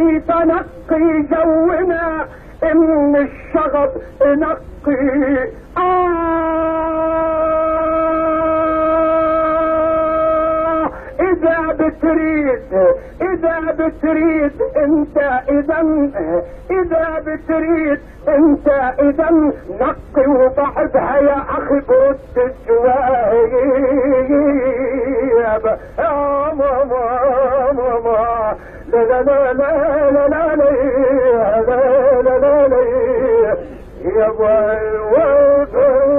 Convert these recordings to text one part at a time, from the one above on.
بقيت انقي جونا ان الشغب نقي. اذا بتريد انت اذا بتريد انت اذا نقي وبعدها يا اخي برد الجواب. ماما لا لا لا لا لا لا لا لا لا لا يا الورد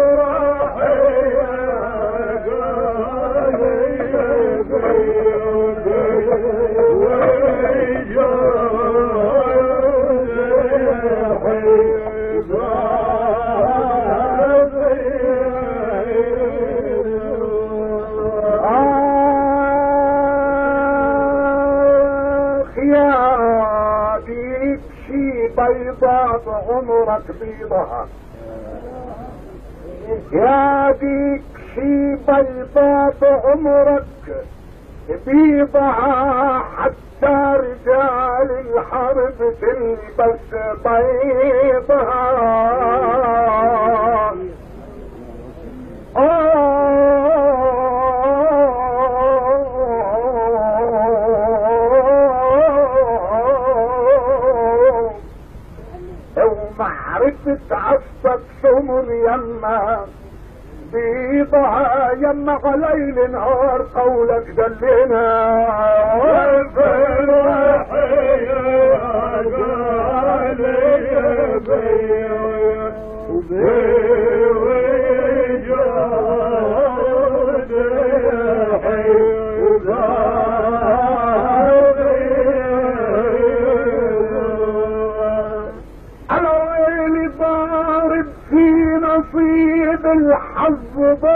بيضاء عمرك بيضها يا بيك شي بيضاء عمرك بيضها حتى رجال الحرب تلبس بيضها. معرفة عصبك سمر يما بيضها يما ليل نهار قولك دلنا نصيب الحظ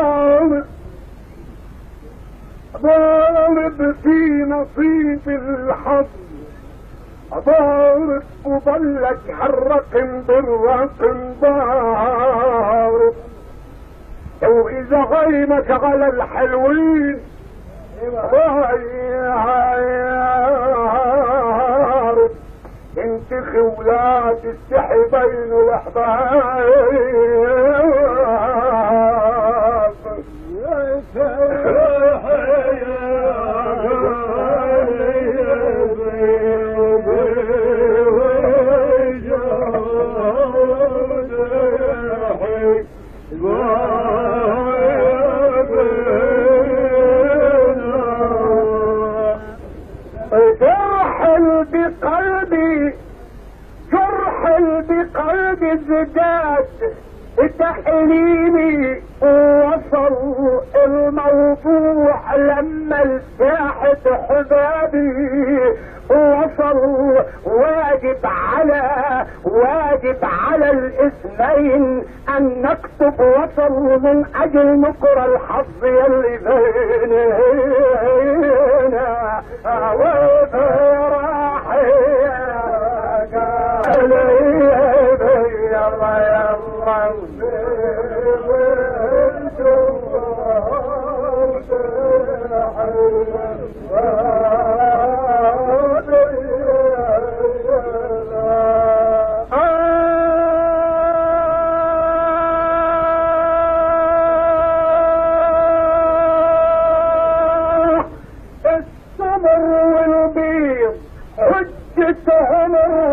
ضارب في نصيب الحظ ضارب وظلك الرقم بالرقم ضارب. واذا غيمك على الحلوين ضارب انت خولات تستحي بين الاحباب. بقلبي ازداد تحليلي ووصل الموضوع لما الساحة حبابي وصل واجب على الاثنين ان نكتب وصل من اجل نكر الحظ يلي بيننا وفراحي الصبر والبيض حجتهم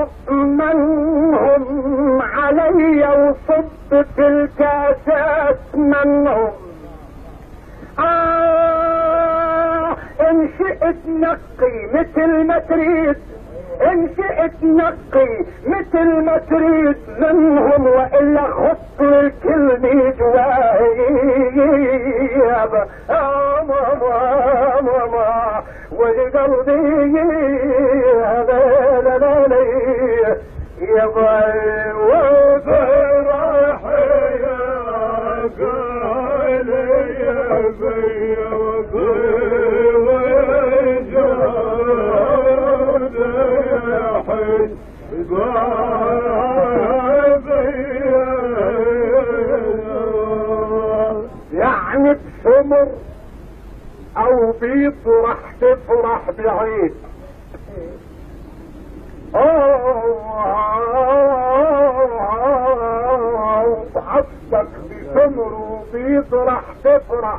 منهم علي وصب في الكاسات منهم. ان شئت نقي مثل ما تريد ان شئت نقي مثل ما تريد منهم والا خط الكلمة جواب. ماما ولقلبي يا باي وفرحي يا قايلي يا بي وجود حي يعني بسمر او بيض راح تفرح بعيد بيض راح تفرح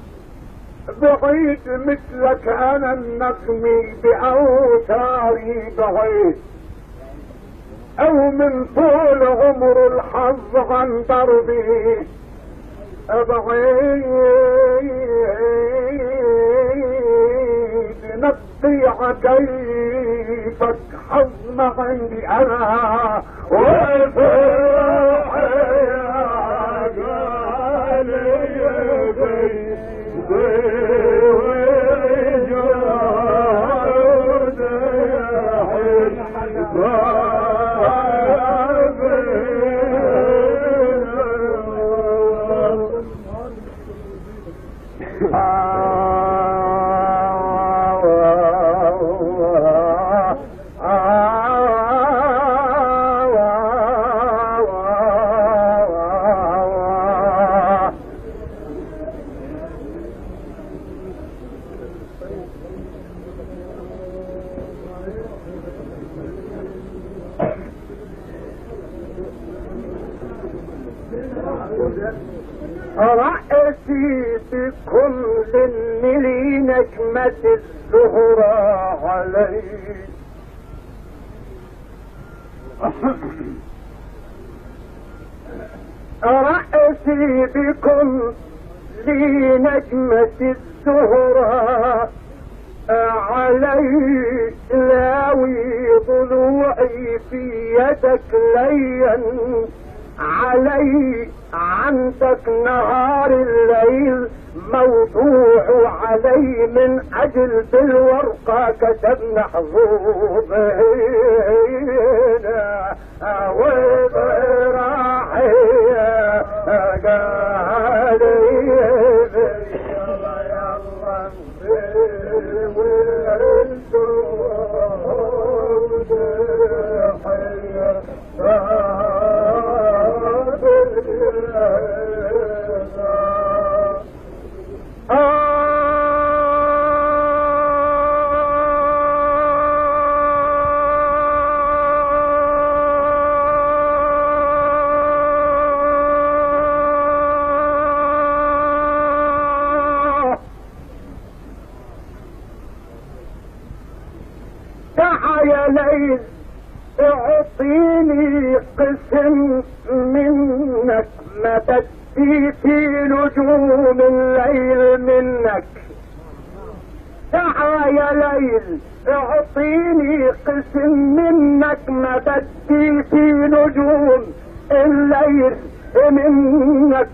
بعيد مثلك انا النغمي باوتاري بعيد او من طول عمر الحظ عن دربي بعيد نضيع كيفك حظم عندي انا والفرح يا رأسي بكل اللي نجمة الزهرة علي رأسي بكل نجمة الزهرة علي لاوي ضلوعي في يدك ليا علي عندك نهار الليل موضوع علي من اجل بالورقة كتبنا حظوظ هنا وضراحي قالي يا ليل اعطيني قسم منك ما بدي في نجوم الليل منك تعا يا ليل اعطيني قسم منك ما بدي في نجوم الليل منك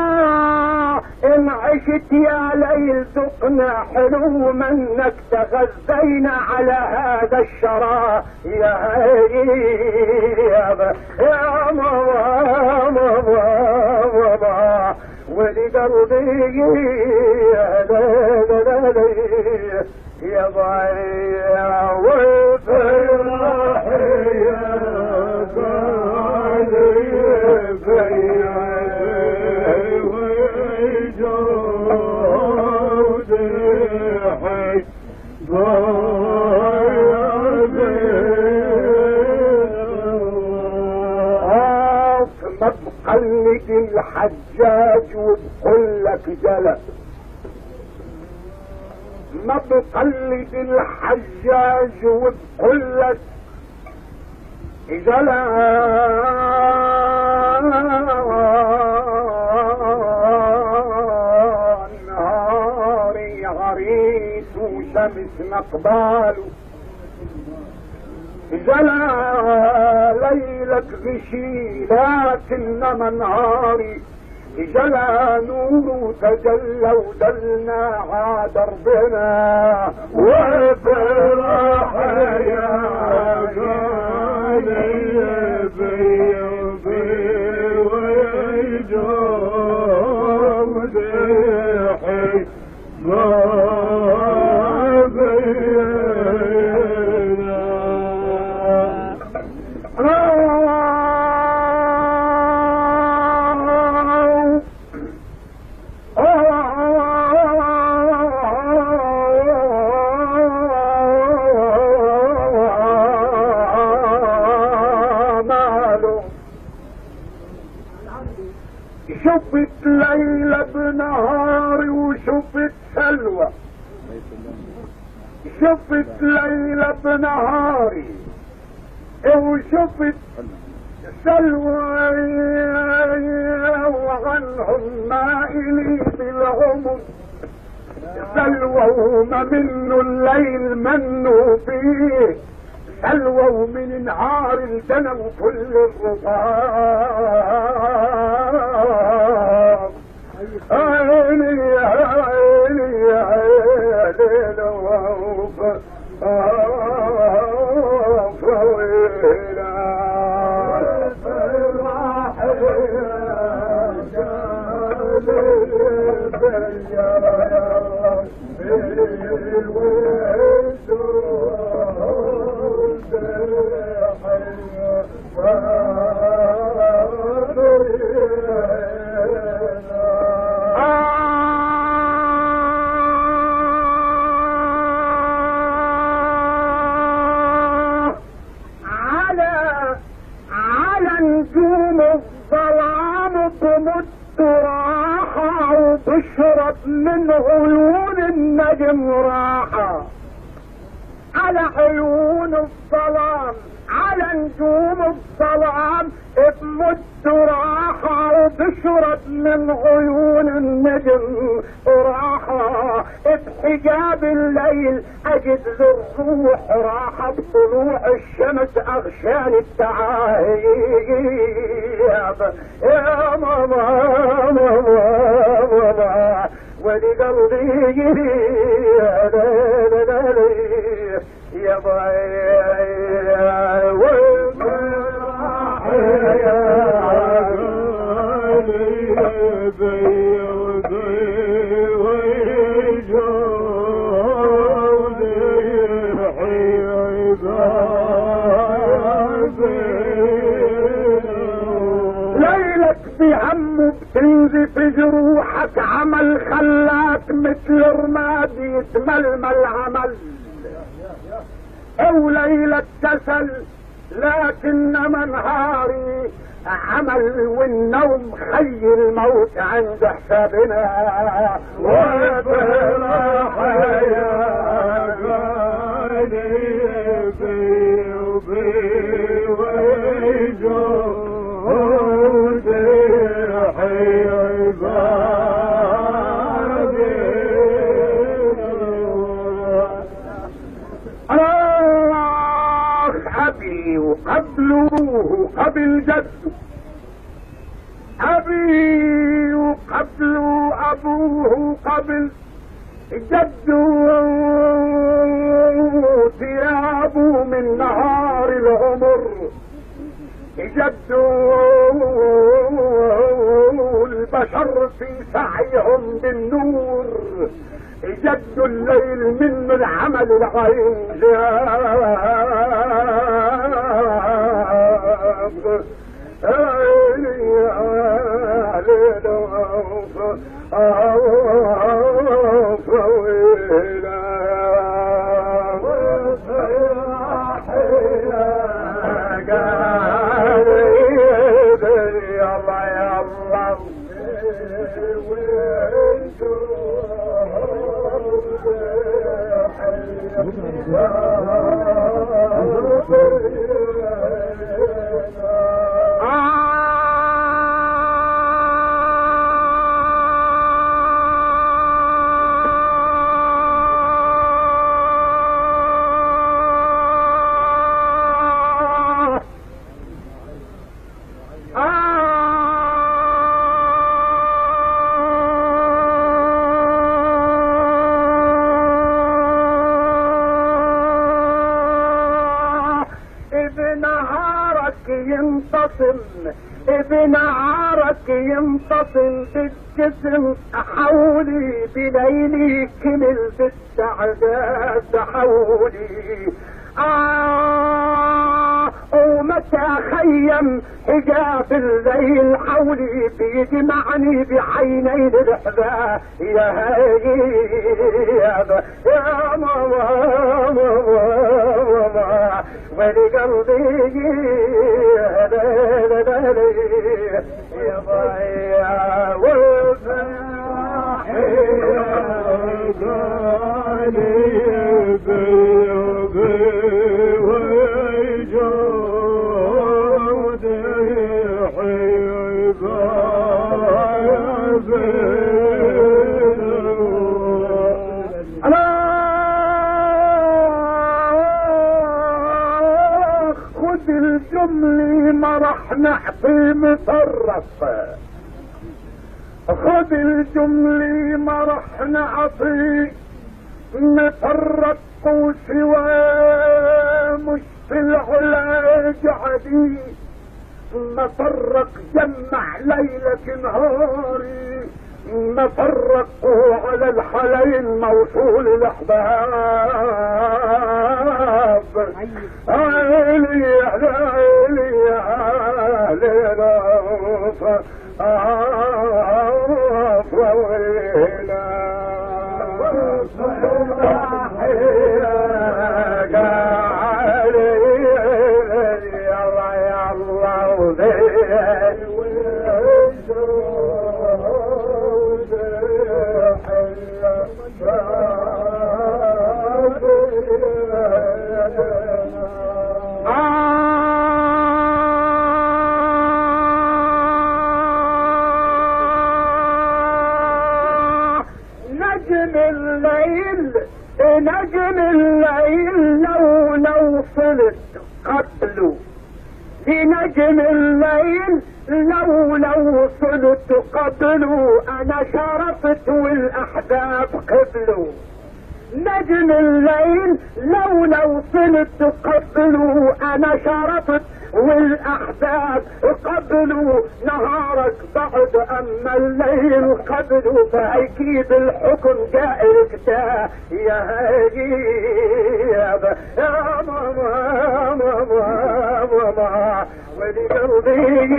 ان عشت يا ليل ذقنا حلو منك تغذينا على هذا الشراب يا هيب يا ماما ولقلبي يا ليلي يا ضيع والفرح يا مقلد الحجاج وبقول لك جلس ما بقلد الحجاج وبقول لك نهاري عريس وشمس مقباله جلا ليلك غشي لكنما نهاري جلا نور تجلى ودلنا عدربنا وفرح يا شفت ليلة بنهاري وشفت سلوى، شفت ليلة بنهاري وشفت سلوى، وعنهم مائلي بالعمر سلوى وما منه الليل منه فيه سلوى، ومن نهار الجنة وكل الرضا عيني يا عيني يا عيني ووفا فوينا تشرب من عيون النجم راحة، على عيون الظلام على نجوم الظلام تمد راحة، وتشرب من عيون النجم راحة، بحجاب الليل اجد الروح راحة، بطلوع الشمس اغشان التعايب يا ماما ماما ولي قلبي يا باي ليلك بهم بتنزي في جروحك، عمل خلاك مثل رماد يتململ عمل، او ليلة كسل لكنما نهاري عمل، والنوم خي الموت عند حسابنا وفرح يا غالي بي وجود عبادي الله أبي وقبله قبل جده، أبي وقبله أبوه قبل جده، ثيابه من نهار العمر جده، البشر في سعيهم بالنور جد، الليل منه العمل العين جاب بنهارك ينتصل بالجسم، حولي بليلي كمل بالسعدات حولي ومتى خيم حجاب الليل حولي بيجمعني بعيني الرحبة يا هيا يا ماما ولقلبي يا ضيع والفاحي الجملي ما رح نحكي مطرف، خذ الجملي ما رح نعطي مطرف وسوى مش في العلاج عدي مطرق جمع ليلة نهاري مطرقوا على الحلين موصول الاحباب عيني عيني علينا ووينا نجم الليل لو صلت قبله لنجم الليل لو صلت قبله انا شرفت والاحباب قبله نجم الليل لو صلت قبله انا شرفت والاحباب قبله نهارك بعد اما الليل قبله فاكيد الحكم جائرك ده يا هجيب يا ماما ولقلبي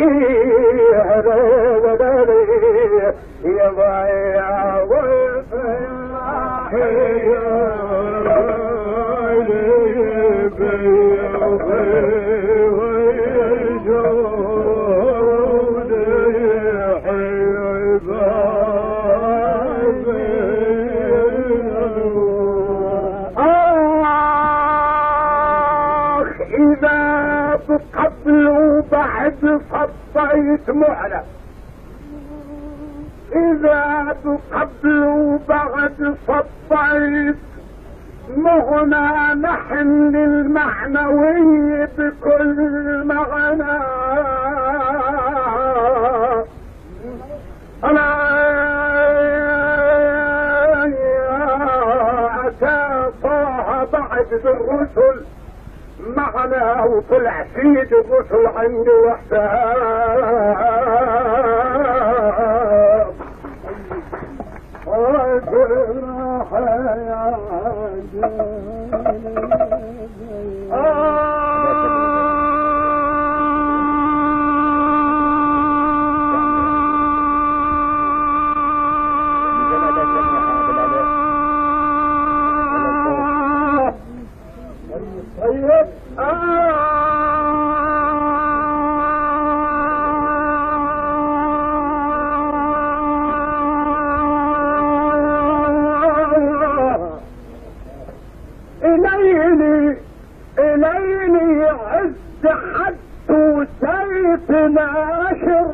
هذا يا ضيع قبل وبعد صفيت معلى إذا قبل وبعد صفيت مهنا نحن المعنوي بكل معنى أنا أتى طه بعد بالرسل معنا وطلع سيد الرسل عندي وحساب إليني عز حد وسيف ناشر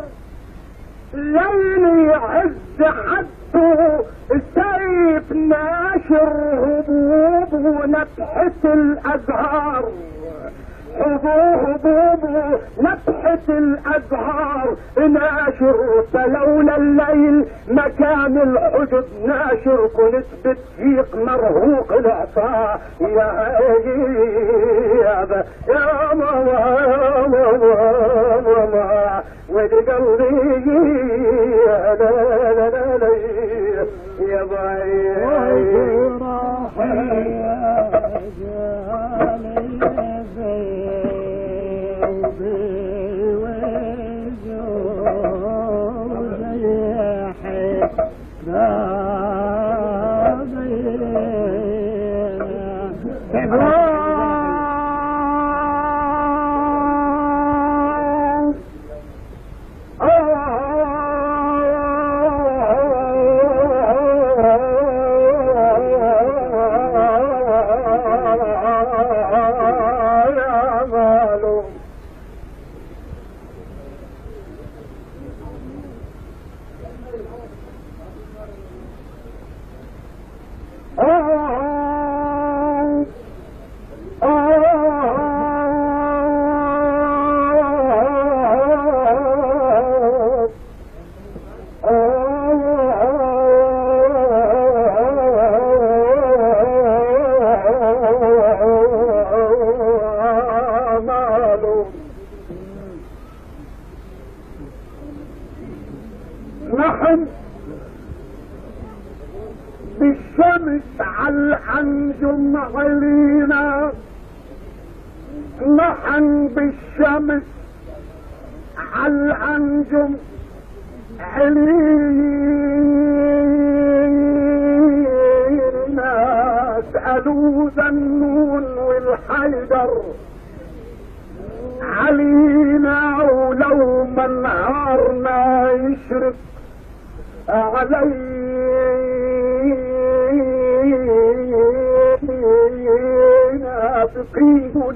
ليلي عز حد سيف ناشر هبوب ونبحة الأزهار هبوب نبحة الأزهار ناشر فلولا الليل مكان الحجب ناشر كنت بتفيق مرهوق العصا يا هياب يا ماما ولقلبي لا يا نحن بالشمس على الأنجم علينا، نحن بالشمس على الأنجم علينا، سألوا ذنون والحيدر علينا، ولو ما نهارنا يشرق علينا بقيدوا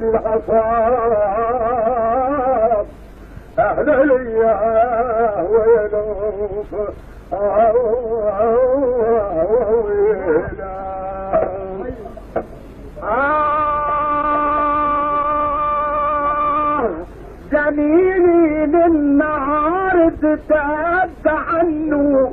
العصاب أهلا ليا ويلوف جميلي للنهار ازداد عنه،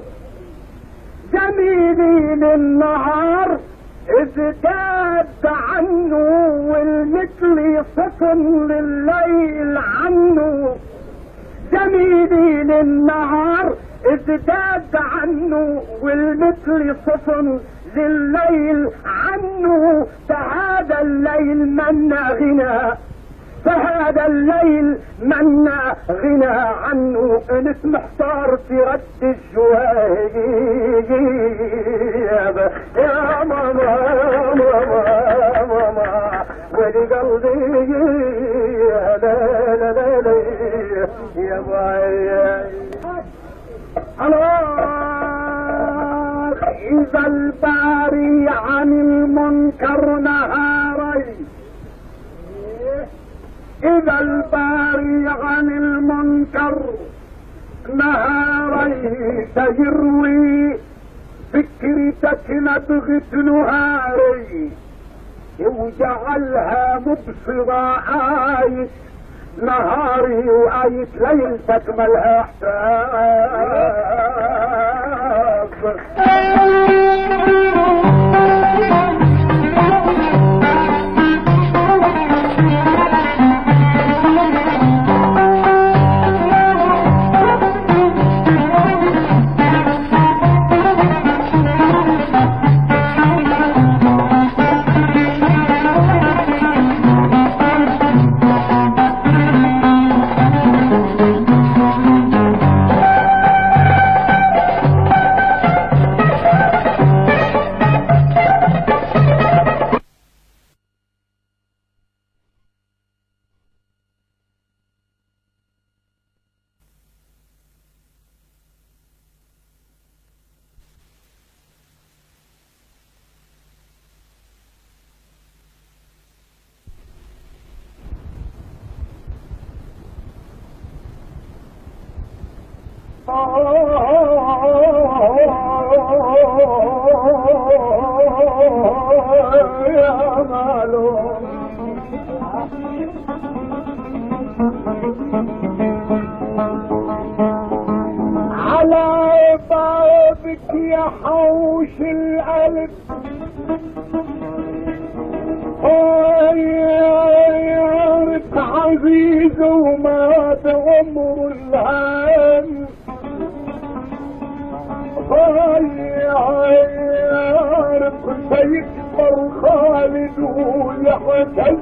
جميلي للنهار ازداد عنه، والمثل سكن لليل عنه، جميلي للنهار ازداد عنه، والمثل سكن لليل عنه، فهذا الليل منا غنى، فهذا الليل منا غنى عنه، انس محتار في رد الجواب يا ماما ماما ماما ولقلبي لا لا لا لا يا باي الله. اذا الباري عن المنكر نهاري، إذا الباري عن المنكر نهاري، تجروي فكرتك نبغة نهاري، وجعلها مبصرة آية نهاري، وآية ليلتك ملها حساب. على بابك يا حوش القلب غيرت عزيز ومات عمر الهام، غيرت سيكبر خالد ويعتز،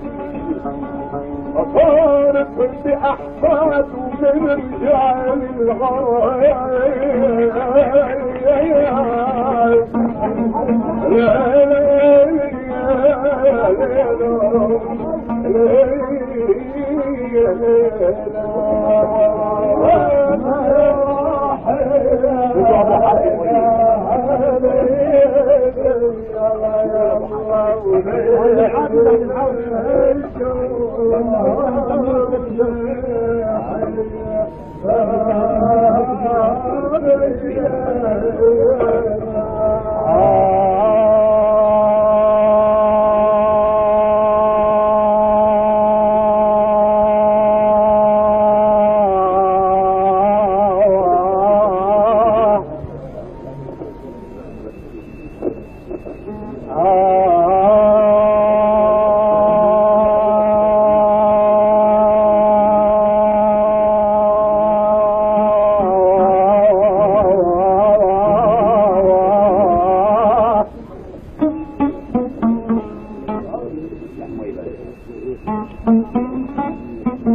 فارق بأحفاد من رجال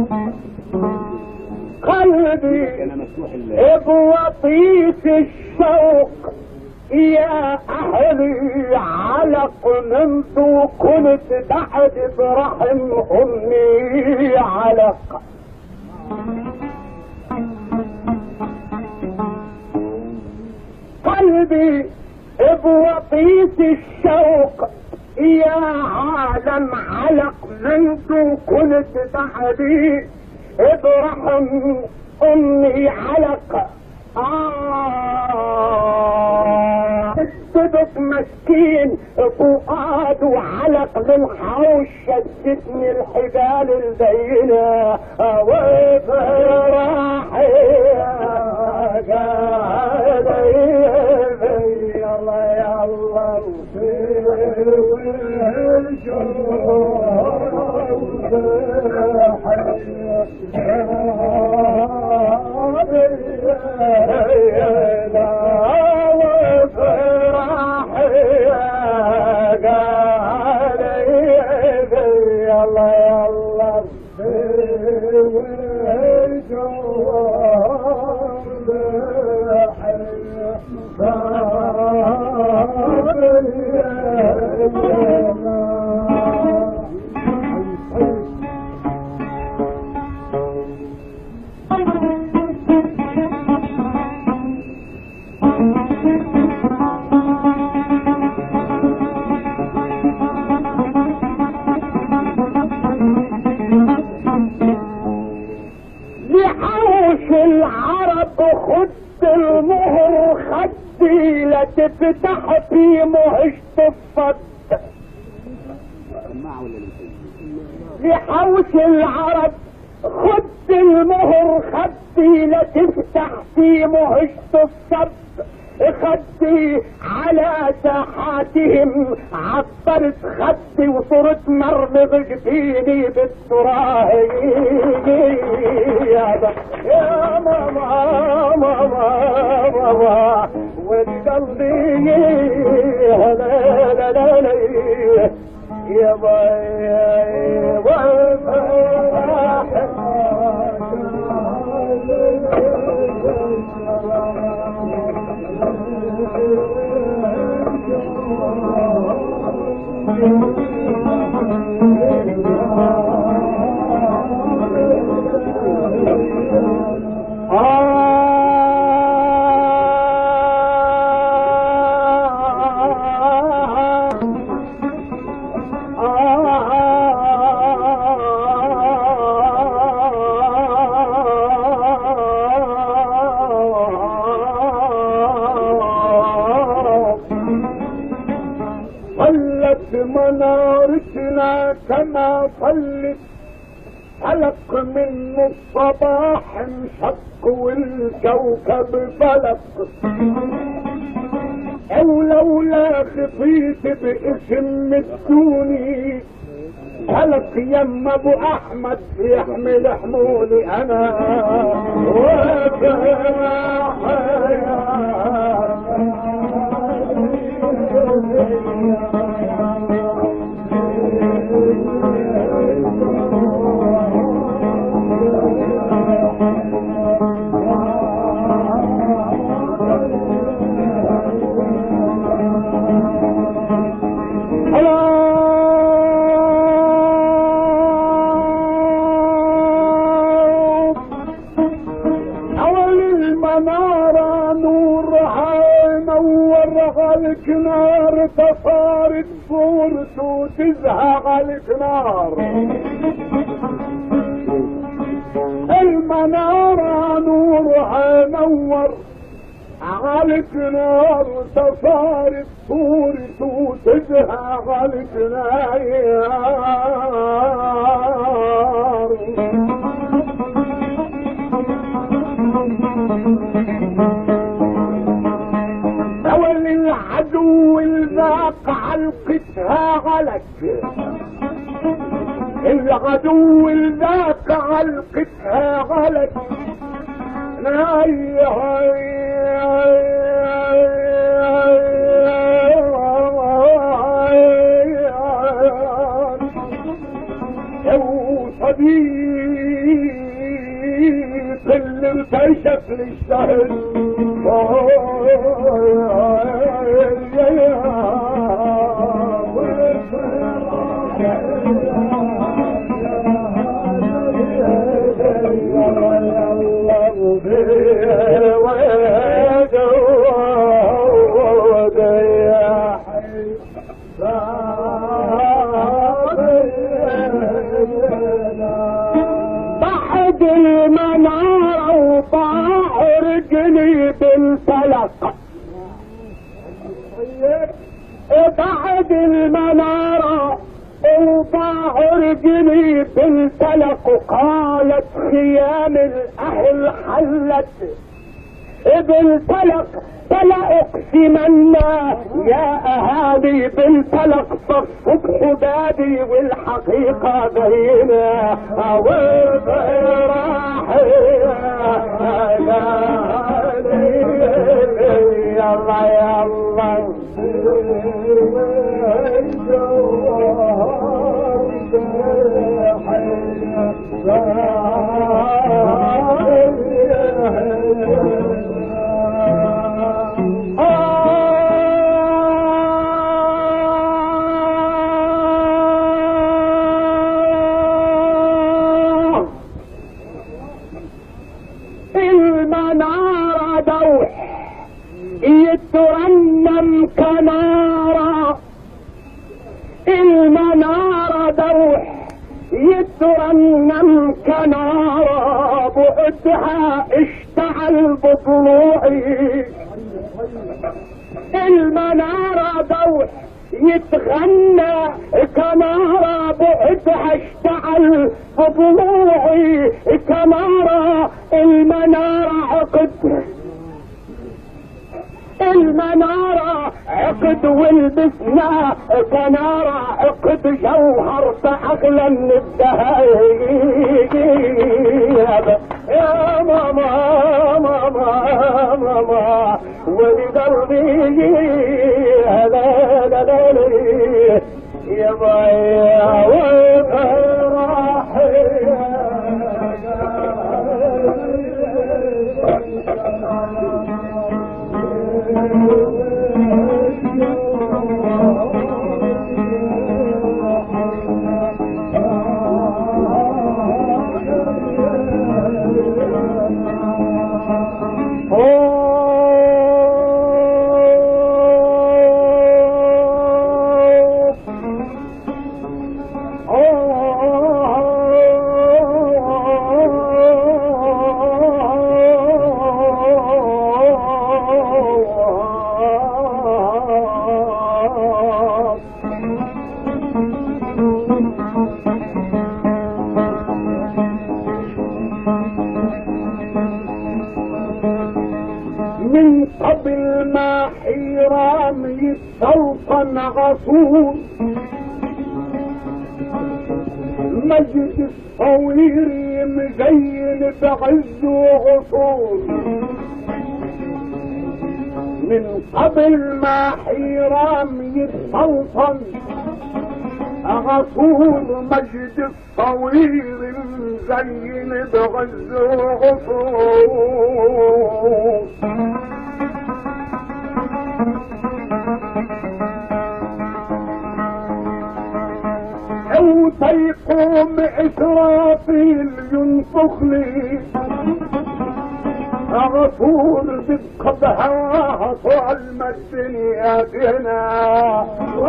قلبي بوطيس الشوق يا اهلي علق منذ كنت تحت برحم امي علق. قلبي بوطيس الشوق يا عالم علق منذ كنت تحت برحم امي علق. الصدق مسكين فؤاد وعلق للحوش شدتني الحبال البينة وفراحي يا الله يا الله المهر خدي لا تفتح في مهشت الصد لحوش العرب. خد المهر خدي لا تفتح في مهشت الصد. خدي على ساحاتهم عطرت خدي وصرت مرمغ جبيني بالتراهي يا ماما ماما ماما والقلبي لا لا لا لا يا باي منارتنا كما طلت حلق منه الصباح انشق والكوكب فلق. او لولا خطيت باسم الدوني حلق يم ابو احمد يحمل حمولي انا الكنار تصارت صورته تزهق الكنار. المنارة نورها نور على الكنار تصارت صورته تزهق الكنار. العدو الذاق علقتها غلق. العدو الذاق علقتها غلق. يا صديق كل الفيشة للشهر بعد المنارة وطاح رجلي بالفلق، بعد المنارة وطاح رجلي بالفلق، وقالت خيام الأهل حلت بالفلق، فلا اقسمن يا اهالي بالفلق، فالصبح بادي والحقيقة بينة والراح يلا يلا المنارة دوح يترنم كنارة، المنارة دوح يترنم كنارة، بعدها اشتعل بضلوعي، المنارة دوح يتغنى كنارة، بعدها اشتعل بضلوعي كنارة، المنارة عقد، المنارة عقد والبسنا كنارة، عقد جوهر فأغلى من الذهب يا ماما ماما ماما ولقلبي لا لا لا لا يا بايا والفرح من قبل ما حيرام يتسلطن غصون، مجد الصويري مزين بعز وغصون، من قبل ما حيرام يتسلطن غصون، مجد الصويري مزين بعز وغصون، وتيقوم إسرافيل ينفخ لي غفور بقبها طعم الدنيا بنا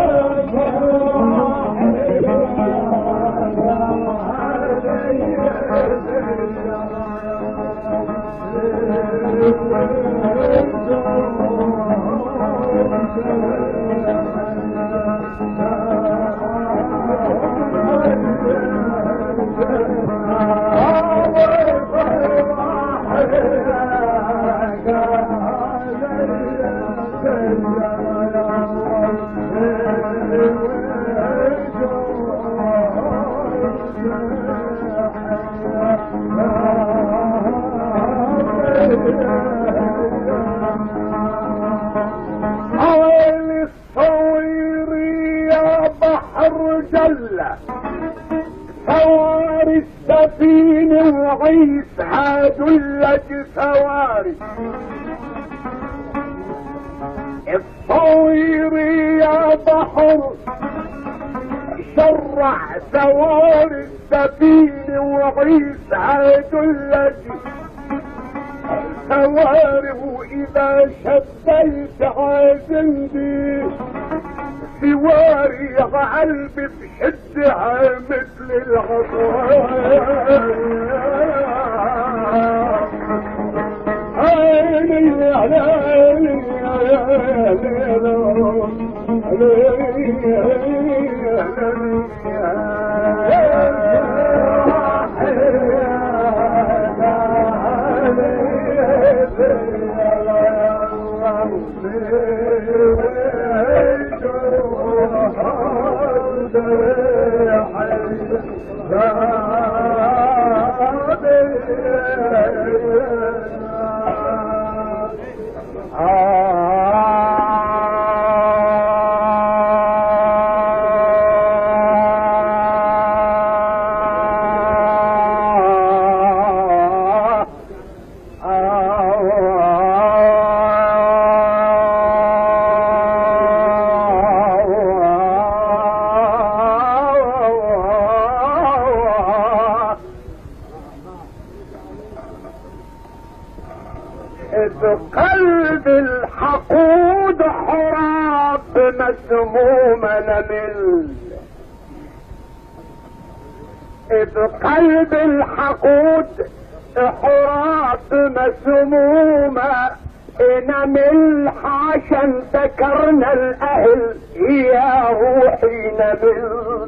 عويل الصويري يا بحر جلة سوار السفينة وعيس هادلج ثواري الطوير يا بحر شرع ثواري السفينة وعيس هادلج ثواري واذا شديت عازندي سواري قلبي بشدها مثل العصا قلب الحقود حراب مسموم نمل قلب الحقود حراب مسمومة نمل عشان ذكرنا الاهل يا روحي نمل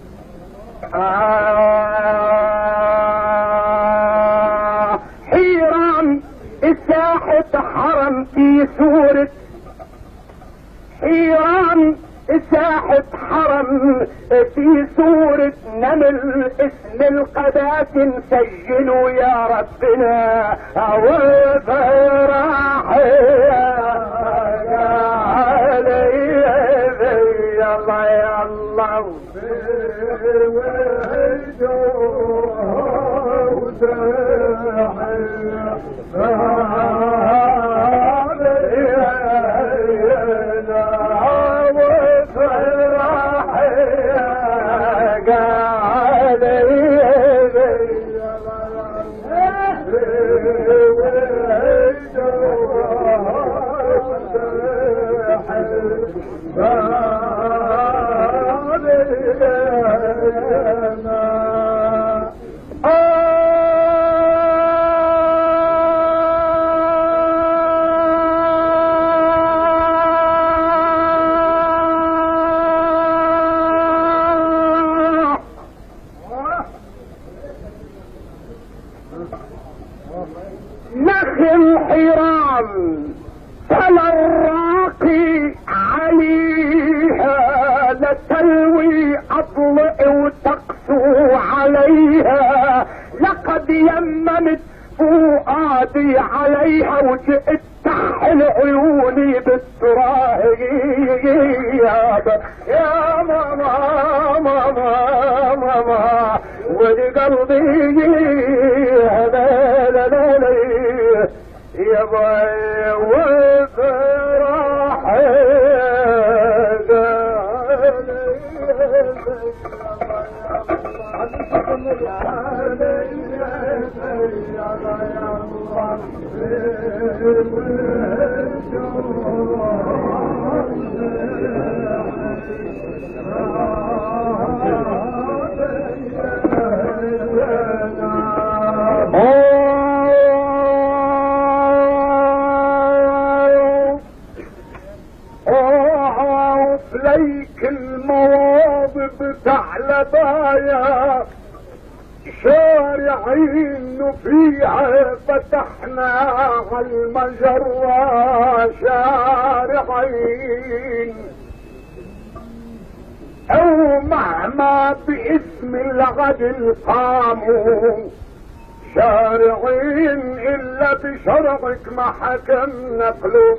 حيران ساحة حرم في سورة حيران ساحة حرم في سورة نمل اسم القداس مسجله يا ربنا وفرح يا علي يا الله يا الله نخل حرام فلا الراقي عليها لتلوي اطلق وتقسو عليها لقد يممت فؤادي عليها وجئت تحل عيوني بالتراب يا ماما ماما ماما ولقلبي هذا لا لا لا يا باي وفرح ليك المواظب ثعلبايا شارعين فيها فتحنا على المجرة شارعين او مهما باسم العدل قاموا شارعين الا بشرعك ما حكمنا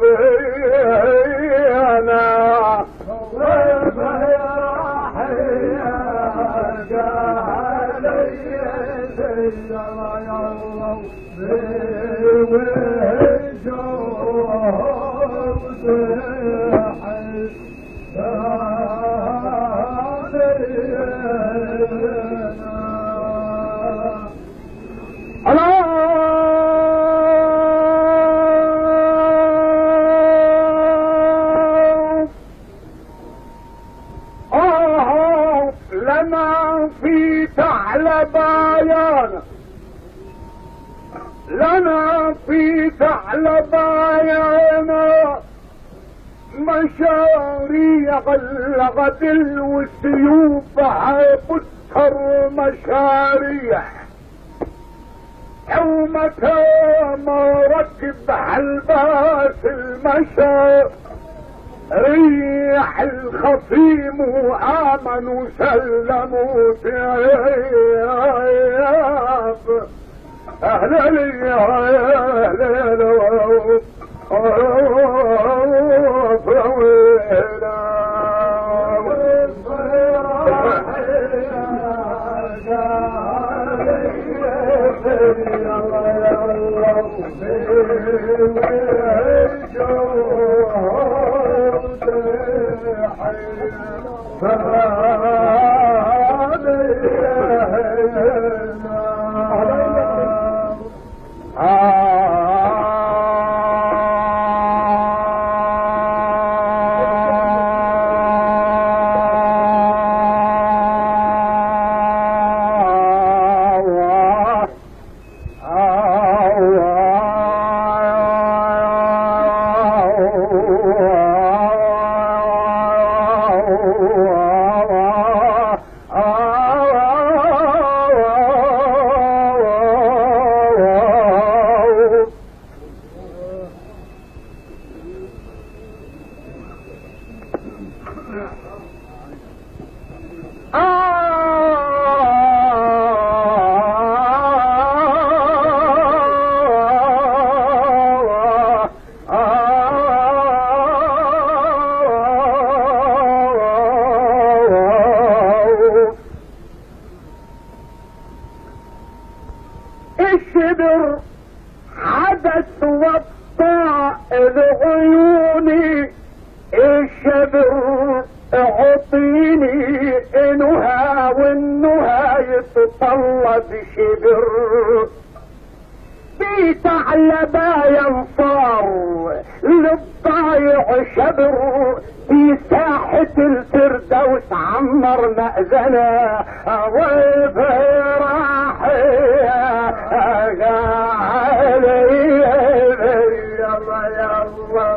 قلوبنا وما راح يا لنا في ثعلبايانا مشاريع الغدل وسيوفها بتكر مشاريع يومتها ما ركب عالباس المشاريع ريح الخصيم وآمنوا سلموا سياف أهلا لي أهلا الشبر حدث والطائر عيوني الشبر اعطيني انها والنها يتطلب شبر في ثعلبايا صار للضايع شبر في ساحة الفردوس عمر مأذنه وبراح علي يلا يلا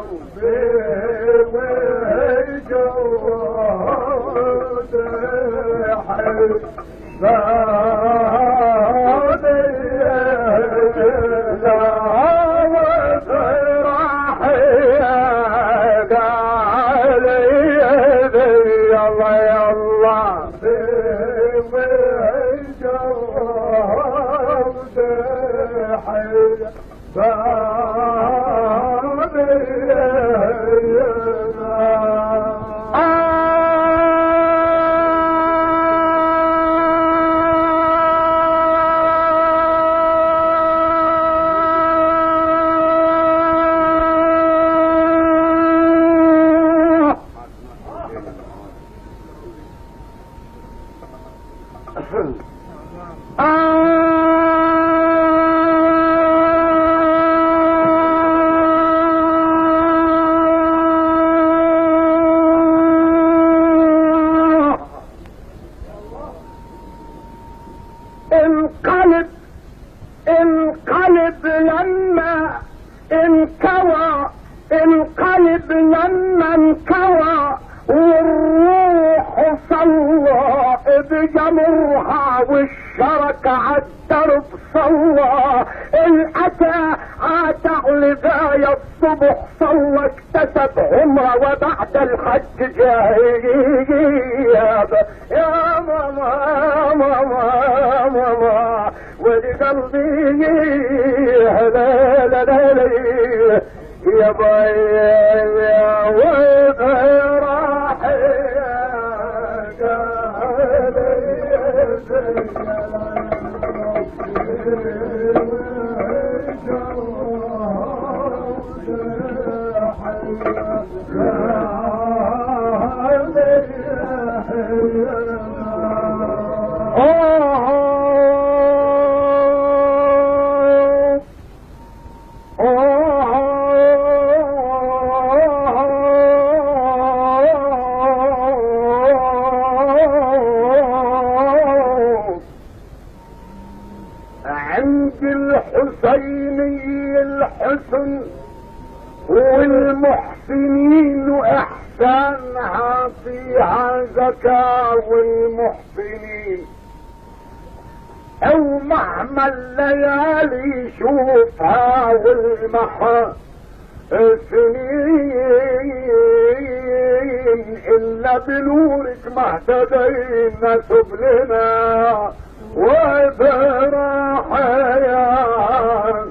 القلب لما انكوى والروح صلى بجمرها والشرك عالدرب صلى الاتى عاتع لغاية الصبح صلى اكتسب عمره وبعد الحج جايب يا ماما ماما ماما ولقلبي لا لا لا يا باي يا وبراح يا عند الحسيني الحسن والمحسنين احسانها فيها زكاة والمحسنين او مهما الليالي شوفها والمحا سنين الا بنورك ما اهتدينا سبلنا وبراح حياة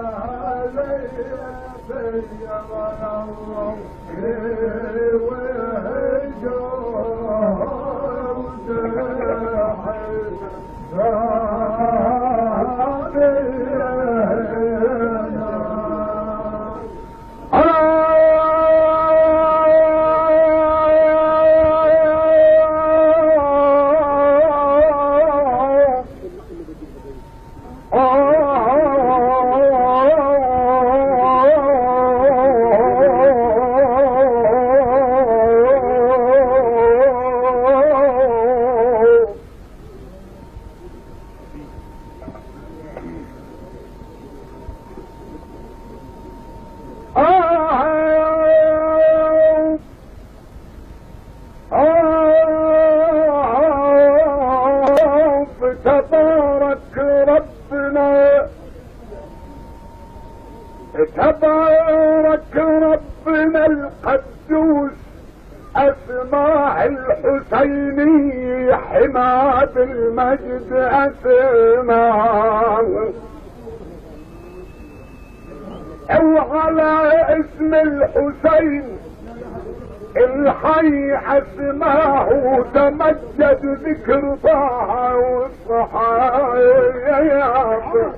تبارك ربنا القدوس اسماء الحسيني حماد المجد اسماء وعلى اسم الحسين الحي اسماه تمجد ذكر طه والصحابه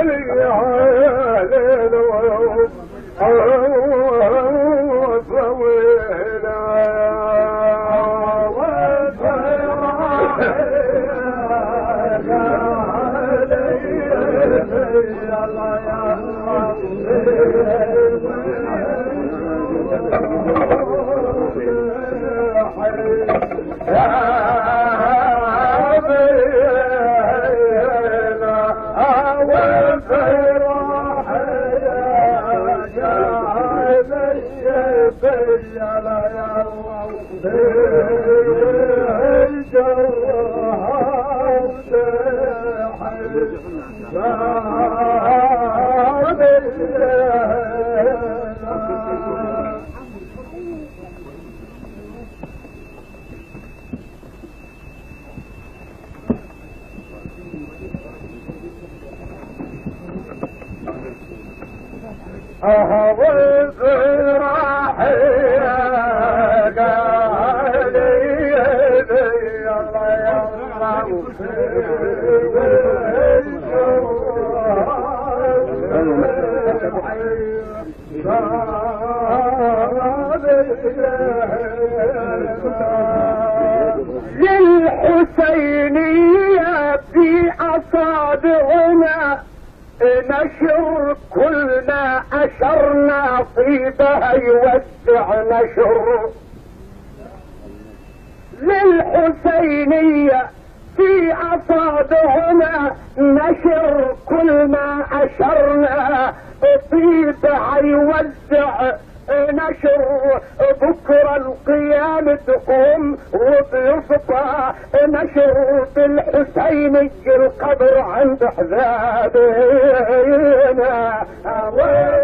للحسينية في أصابعنا نشر كل ما أشرنا طيبها يوسع نشر. للحسينية في أصابعنا نشر كل ما أشرنا طيبها يوسع نشر. بكرة القيامة تقوم وبيصفى نشر بالحسين القبر عند حذابنا.